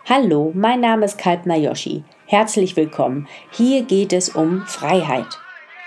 Hallo, mein Name ist Kalpna Joshi. Herzlich willkommen. Hier geht es um Freiheit.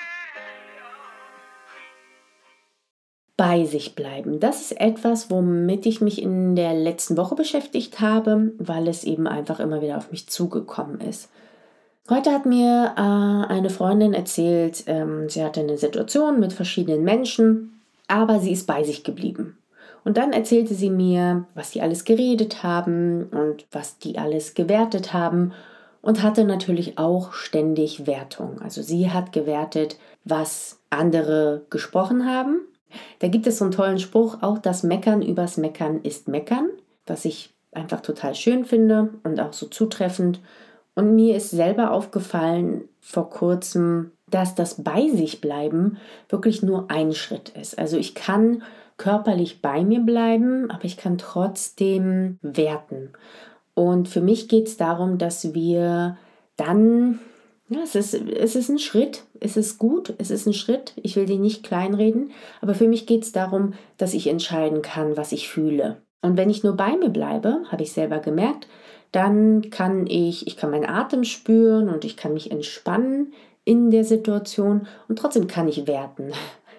Bei sich bleiben. Das ist etwas, womit ich mich in der letzten Woche beschäftigt habe, weil es eben einfach immer wieder auf mich zugekommen ist. Heute hat mir eine Freundin erzählt, sie hatte eine Situation mit verschiedenen Menschen, aber sie ist bei sich geblieben. Und dann erzählte sie mir, was die alles geredet haben und was die alles gewertet haben und hatte natürlich auch ständig Wertung. Also sie hat gewertet, was andere gesprochen haben. Da gibt es so einen tollen Spruch, auch das Meckern übers Meckern ist Meckern, was ich einfach total schön finde und auch so zutreffend. Und mir ist selber aufgefallen vor kurzem, dass das bei sich bleiben wirklich nur ein Schritt ist. Also ich kann körperlich bei mir bleiben, aber ich kann trotzdem werten. Und für mich geht es darum, dass wir dann, ja, es ist ein Schritt, es ist gut, es ist ein Schritt, ich will den nicht kleinreden, aber für mich geht es darum, dass ich entscheiden kann, was ich fühle. Und wenn ich nur bei mir bleibe, habe ich selber gemerkt, dann kann ich kann meinen Atem spüren und ich kann mich entspannen in der Situation und trotzdem kann ich werten.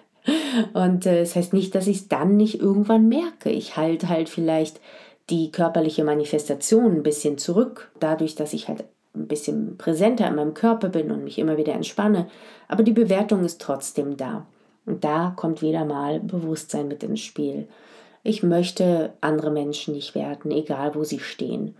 Und das heißt nicht, dass ich es dann nicht irgendwann merke. Ich halte halt vielleicht die körperliche Manifestation ein bisschen zurück, dadurch, dass ich halt ein bisschen präsenter in meinem Körper bin und mich immer wieder entspanne. Aber die Bewertung ist trotzdem da. Und da kommt wieder mal Bewusstsein mit ins Spiel. Ich möchte andere Menschen nicht werten, egal wo sie stehen.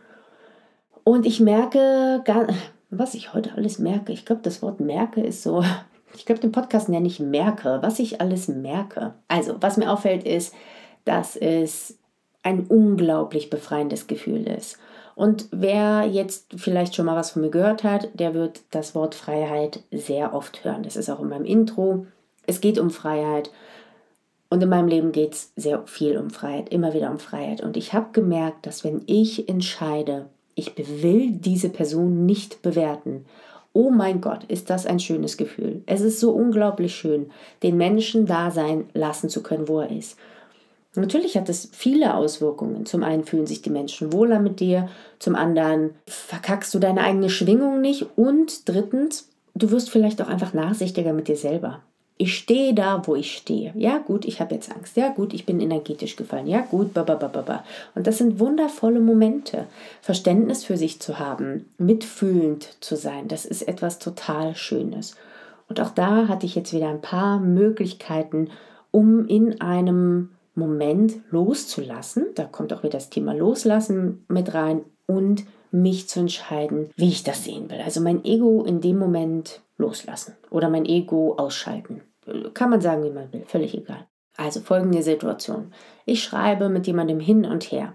Und ich merke, was ich heute alles merke, ich glaube, das Wort merke ist so, ich glaube, den Podcast nenne ich merke, was ich alles merke. Also, was mir auffällt, ist, dass es ein unglaublich befreiendes Gefühl ist. Und wer jetzt vielleicht schon mal was von mir gehört hat, der wird das Wort Freiheit sehr oft hören. Das ist auch in meinem Intro. Es geht um Freiheit. Und in meinem Leben geht es sehr viel um Freiheit, immer wieder um Freiheit. Und ich habe gemerkt, dass wenn ich entscheide, ich will diese Person nicht bewerten, oh mein Gott, ist das ein schönes Gefühl. Es ist so unglaublich schön, den Menschen da sein lassen zu können, wo er ist. Natürlich hat es viele Auswirkungen. Zum einen fühlen sich die Menschen wohler mit dir, zum anderen verkackst du deine eigene Schwingung nicht und drittens, du wirst vielleicht auch einfach nachsichtiger mit dir selber. Ich stehe da, wo ich stehe. Ja gut, ich habe jetzt Angst. Ja gut, ich bin energetisch gefallen. Ja gut, bababababa. Und das sind wundervolle Momente. Verständnis für sich zu haben, mitfühlend zu sein, das ist etwas total Schönes. Und auch da hatte ich jetzt wieder ein paar Möglichkeiten, um in einem Moment loszulassen. Da kommt auch wieder das Thema Loslassen mit rein und mich zu entscheiden, wie ich das sehen will. Also mein Ego in dem Moment loslassen oder mein Ego ausschalten. Kann man sagen, wie man will, völlig egal. Also folgende Situation. Ich schreibe mit jemandem hin und her.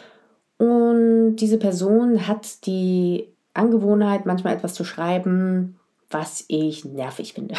Und diese Person hat die Angewohnheit, manchmal etwas zu schreiben, was ich nervig finde.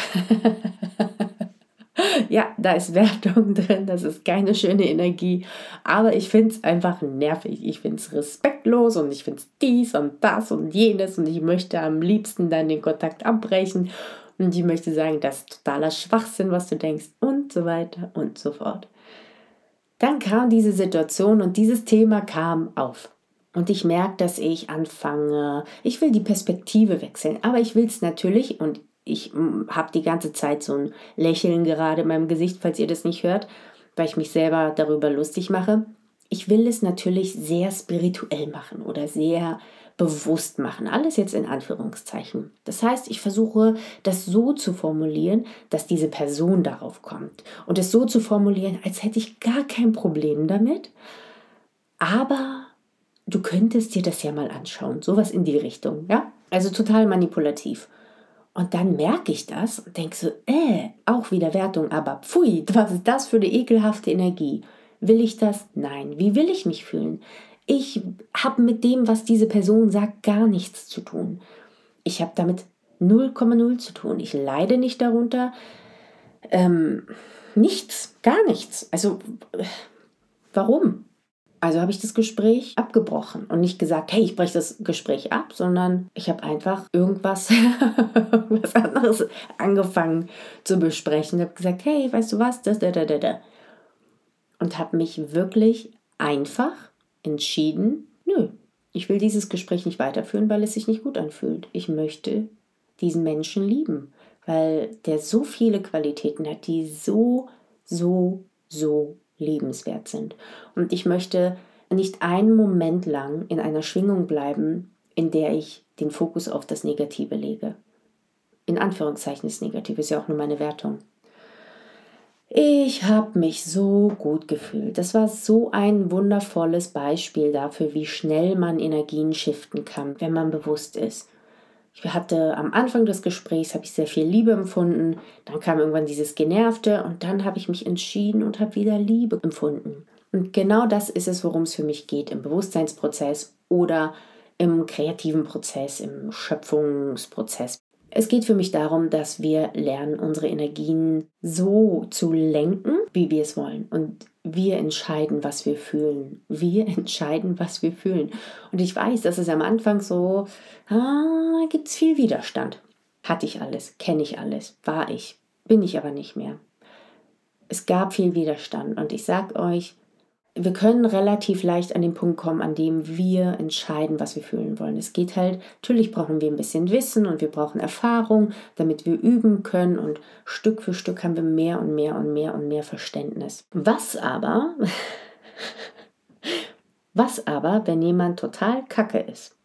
Ja, da ist Wertung drin, das ist keine schöne Energie, aber ich finde es einfach nervig. Ich finde es respektlos und ich finde es dies und das und jenes und ich möchte am liebsten dann den Kontakt abbrechen und ich möchte sagen, das ist totaler Schwachsinn, was du denkst und so weiter und so fort. Dann kam diese Situation und dieses Thema kam auf. Und ich merke, dass ich anfange, ich will die Perspektive wechseln, aber ich will es natürlich und ich habe die ganze Zeit so ein Lächeln gerade in meinem Gesicht, falls ihr das nicht hört, weil ich mich selber darüber lustig mache. Ich will es natürlich sehr spirituell machen oder sehr bewusst machen. Alles jetzt in Anführungszeichen. Das heißt, ich versuche, das so zu formulieren, dass diese Person darauf kommt. Und es so zu formulieren, als hätte ich gar kein Problem damit. Aber du könntest dir das ja mal anschauen. Sowas in die Richtung, ja? Also total manipulativ. Und dann merke ich das und denke so, auch wieder Wertung, aber pfui, was ist das für eine ekelhafte Energie? Will ich das? Nein. Wie will ich mich fühlen? Ich habe mit dem, was diese Person sagt, gar nichts zu tun. Ich habe damit 0,0 zu tun. Ich leide nicht darunter. Nichts, gar nichts. Also, warum? Also habe ich das Gespräch abgebrochen und nicht gesagt, hey, ich breche das Gespräch ab, sondern ich habe einfach irgendwas anderes angefangen zu besprechen. Ich habe gesagt, hey, weißt du was, das, da, da, da, da. Und habe mich wirklich einfach entschieden, nö, Ich will dieses Gespräch nicht weiterführen, weil es sich nicht gut anfühlt. Ich möchte diesen Menschen lieben, weil der so viele Qualitäten hat, die so, so, so lebenswert sind. Und ich möchte nicht einen Moment lang in einer Schwingung bleiben, in der ich den Fokus auf das Negative lege. In Anführungszeichen das Negative ist ja auch nur meine Wertung. Ich habe mich so gut gefühlt. Das war so ein wundervolles Beispiel dafür, wie schnell man Energien shiften kann, wenn man bewusst ist. Ich hatte am Anfang des Gesprächs habe ich sehr viel Liebe empfunden, dann kam irgendwann dieses Genervte und dann habe ich mich entschieden und habe wieder Liebe empfunden. Und genau das ist es, worum es für mich geht, im Bewusstseinsprozess oder im kreativen Prozess, im Schöpfungsprozess. Es geht für mich darum, dass wir lernen, unsere Energien so zu lenken, wie wir es wollen. Und wir entscheiden, was wir fühlen. Wir entscheiden, was wir fühlen. Und ich weiß, dass es am Anfang so, gibt es viel Widerstand. Hatte ich alles, kenne ich alles, war ich, bin ich aber nicht mehr. Es gab viel Widerstand und ich sage euch, wir können relativ leicht an den Punkt kommen, an dem wir entscheiden, was wir fühlen wollen. Es geht halt, natürlich brauchen wir ein bisschen Wissen und wir brauchen Erfahrung, damit wir üben können und Stück für Stück haben wir mehr und mehr und mehr und mehr Verständnis. Was aber, wenn jemand total kacke ist?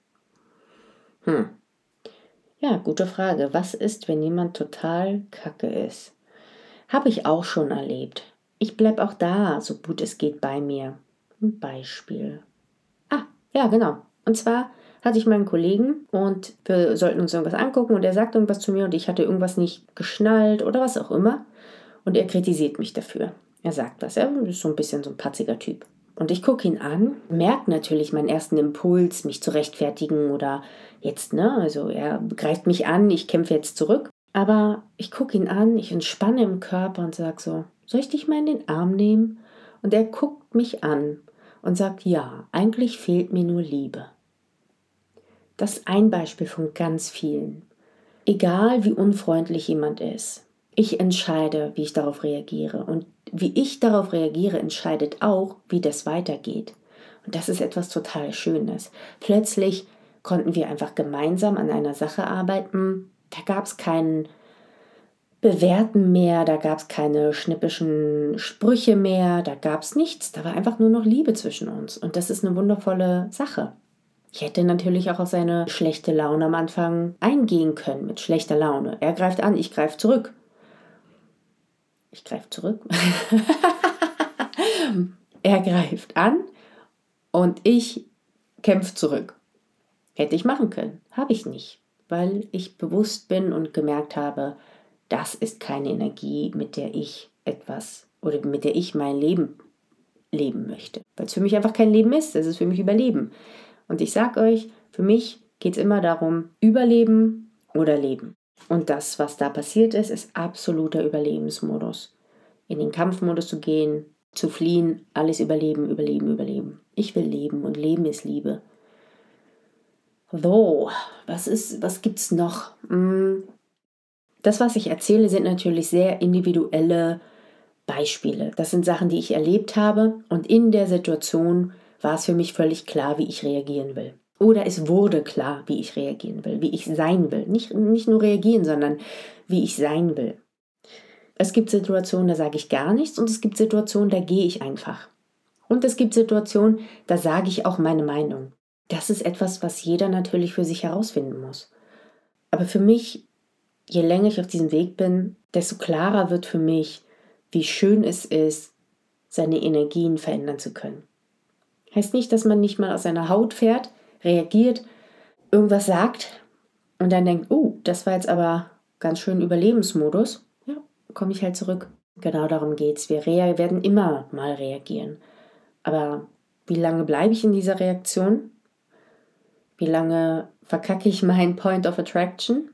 Ja, gute Frage. Was ist, wenn jemand total kacke ist? Habe ich auch schon erlebt. Ich bleibe auch da, so gut es geht, bei mir. Ein Beispiel. Ja, genau. Und zwar hatte ich meinen Kollegen und wir sollten uns irgendwas angucken und er sagt irgendwas zu mir und ich hatte irgendwas nicht geschnallt oder was auch immer. Und er kritisiert mich dafür. Er sagt was. Er ist so ein bisschen so ein patziger Typ. Und ich gucke ihn an, merke natürlich meinen ersten Impuls, mich zu rechtfertigen oder jetzt, also er greift mich an, ich kämpfe jetzt zurück. Aber ich gucke ihn an, ich entspanne im Körper und sage so, soll ich dich mal in den Arm nehmen? Und er guckt mich an und sagt, ja, eigentlich fehlt mir nur Liebe. Das ist ein Beispiel von ganz vielen. Egal wie unfreundlich jemand ist, ich entscheide, wie ich darauf reagiere. Und wie ich darauf reagiere, entscheidet auch, wie das weitergeht. Und das ist etwas total Schönes. Plötzlich konnten wir einfach gemeinsam an einer Sache arbeiten. Da gab es keinen Bewerten mehr, da gab es keine schnippischen Sprüche mehr, da gab es nichts. Da war einfach nur noch Liebe zwischen uns. Und das ist eine wundervolle Sache. Ich hätte natürlich auch auf seine schlechte Laune am Anfang eingehen können mit schlechter Laune. Er greift an, ich greife zurück. Ich greife zurück. Er greift an und ich kämpfe zurück. Hätte ich machen können. Habe ich nicht, weil ich bewusst bin und gemerkt habe, das ist keine Energie, mit der ich etwas oder mit der ich mein Leben leben möchte. Weil es für mich einfach kein Leben ist, es ist für mich Überleben. Und ich sage euch, für mich geht es immer darum, Überleben oder Leben. Und das, was da passiert ist, ist absoluter Überlebensmodus. In den Kampfmodus zu gehen, zu fliehen, alles überleben, überleben, überleben. Ich will leben und Leben ist Liebe. So, was gibt's noch? Das, was ich erzähle, sind natürlich sehr individuelle Beispiele. Das sind Sachen, die ich erlebt habe und in der Situation war es für mich völlig klar, wie ich reagieren will. Oder es wurde klar, wie ich reagieren will, wie ich sein will. Nicht nur reagieren, sondern wie ich sein will. Es gibt Situationen, da sage ich gar nichts und es gibt Situationen, da gehe ich einfach. Und es gibt Situationen, da sage ich auch meine Meinung. Das ist etwas, was jeder natürlich für sich herausfinden muss. Aber für mich, je länger ich auf diesem Weg bin, desto klarer wird für mich, wie schön es ist, seine Energien verändern zu können. Heißt nicht, dass man nicht mal aus seiner Haut fährt, reagiert, irgendwas sagt und dann denkt, das war jetzt aber ganz schön Überlebensmodus. Ja, komme ich halt zurück. Genau darum geht's. Wir werden immer mal reagieren. Aber wie lange bleibe ich in dieser Reaktion? Wie lange verkacke ich meinen Point of Attraction?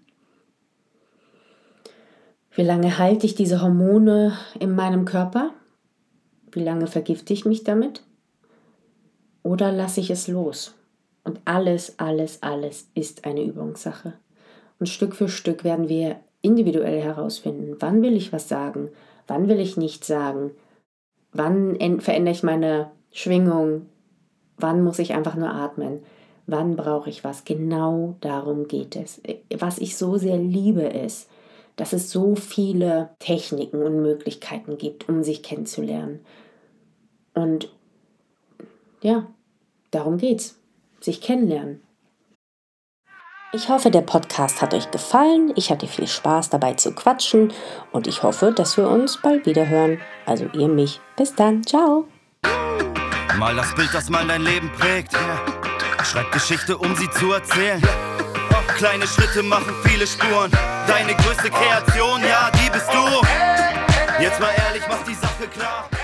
Wie lange halte ich diese Hormone in meinem Körper? Wie lange vergifte ich mich damit? Oder lasse ich es los? Und alles ist eine Übungssache. Und Stück für Stück werden wir individuell herausfinden, wann will ich was sagen, wann will ich nichts sagen, wann verändere ich meine Schwingung, Wann muss ich einfach nur atmen? Wann brauche ich was? Genau darum geht es. Was ich so sehr liebe ist, dass es so viele Techniken und Möglichkeiten gibt, um sich kennenzulernen. Und ja, darum geht's. Sich kennenlernen. Ich hoffe, der Podcast hat euch gefallen. Ich hatte viel Spaß dabei zu quatschen und ich hoffe, dass wir uns bald wieder hören. Also ihr mich. Bis dann. Ciao. Mal das Bild, das mal dein Leben prägt. Schreib Geschichte, um sie zu erzählen. Kleine Schritte machen viele Spuren. Deine größte Kreation, ja, die bist du. Jetzt mal ehrlich, mach die Sache klar.